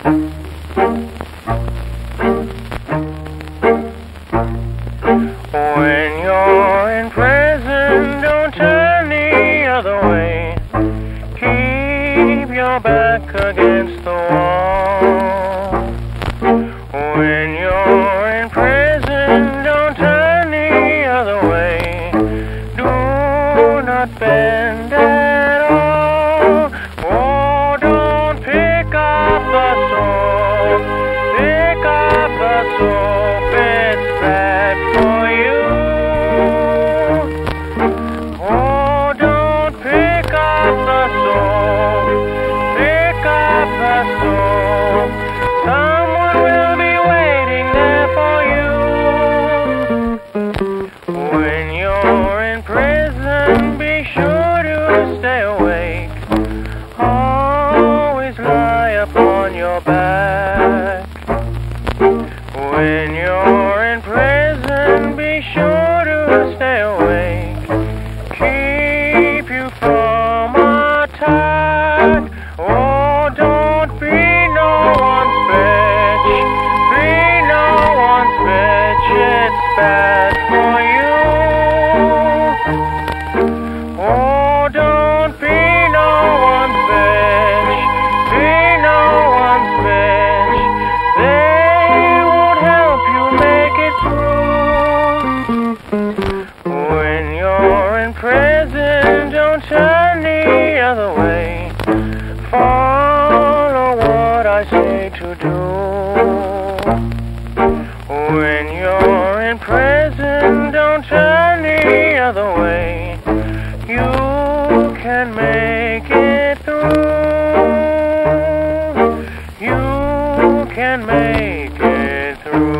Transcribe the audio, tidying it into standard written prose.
When you're in prison, don't turn the other way. Keep your back against the wall. When you're in prison, don't turn the other way. Do not bend at all. Oh, don't pick up the soap. Pick up the soap. It's bad for you. Oh, don't pick up the soap. Pick up the soap. Someone will be waiting there for you. When you're in prison, be sure to stay awake. Always lie upon your back. When you're in prison, be sure to stay awake. Keep you from attack. Oh, don't be no one's bitch. Be no one's bitch. It's bad for you. Oh, don't be no one's bitch. Be no one's bitch. They won't help you make it through. When you're in prison, don't turn the other way. Follow what I say to do. When you're in prison, don't turn the other way. You can make it through. You can make it through.